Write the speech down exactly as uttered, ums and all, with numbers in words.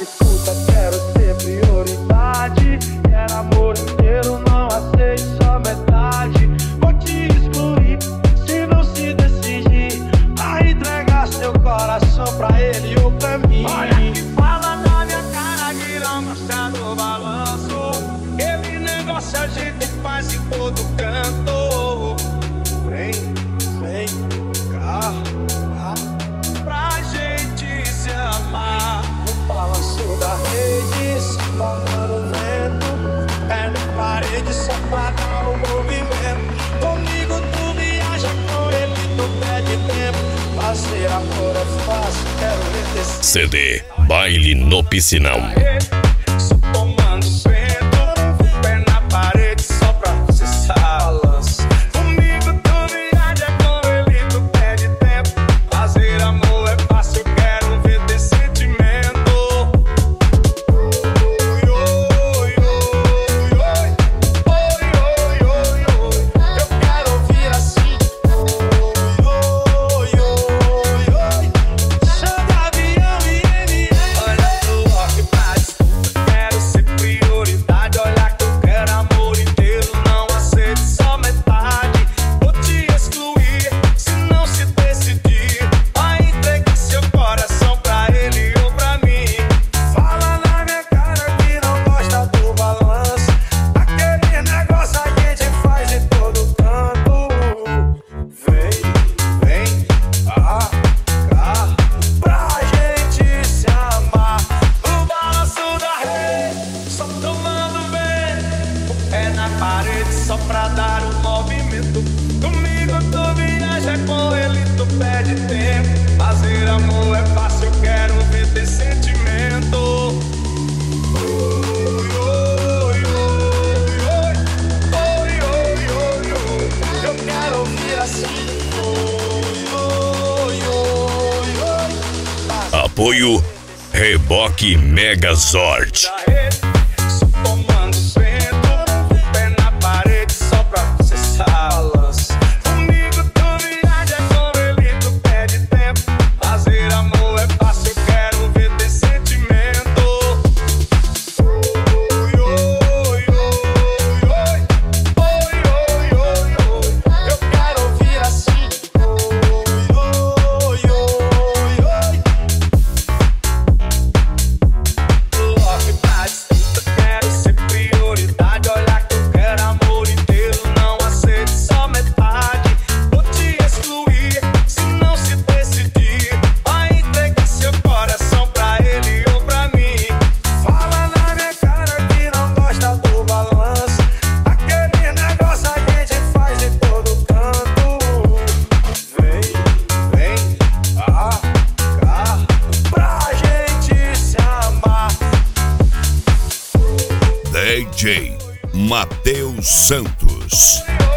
escuta, quero ser prioridade. Quero amor inteiro, não aceito só metade. Vou te excluir se não se decidir a entregar seu coração pra ele ou pra mim. Olha que fala na minha cara que não gosta do balanço. Aquele negócio a gente faz em todo canto. Vem, vem cá, cá pra gente se amar. No balanço da rede, sambando o vento, pé na parede só pra dar o movimento. Comigo tu viaja, com ele tu perde tempo. Fazer amor é fácil, quero ver desse C D Baile no Piscinão. Só tomando vento, pé na parede só pra você balança. Comigo tu viaja, com ele tu perde tempo. Fazer amor é fácil, quero ver ter sentimento. Oi, oi, oi, oi, oi, oi, oi. Eu quero ouvir assim. Oi, oi, oi, oi. Chama avião e M M. Olha pro rock pra disputa, quero ser prioridade. Olha que eu quero amor inteiro, não aceito só metade. Vou te excluir se não se decidir a entregar seu coração pra ele ou pra mim. Fala na minha cara que não gosta do balanço. Aquele negócio a gente faz em todo canto. Vem, vem, ah, cá, pra gente se amar. O balanço da rede, só tomando vento, o pé na parede só pra dar o movimento. Comigo tu viaja, com ele tu perde tempo. Fazer amor é fácil, quero ver ter sentimento. Oi, oi, oi, oi, oi, oi, oi, oi. Eu quero ouvir assim. Oi, oi, oi, oi. Apoio Reboque Megazord. Da rede, só tomando vento, o pé na parede só pra você balança. Comigo tu viaja, com ele tu perde tempo. Fazer amor é fácil, quero ver ter sentimento. Oi, oi, oi, oi, oi, oi, oi, oi. Eu quero ouvir assim. Oi, oi, oi, oi. Rock pra disputa, quero ser prioridade. Olha que eu quero amor inteiro, não aceito só metade. Vou te excluir se não se decidir a entregar seu coração pra ele ou pra mim. Fala na minha cara que não gosta do balanço. Aquele negócio a gente faz em todo canto. Vem, vem, ah, cá, pra gente se amar. D J Matheus Santos.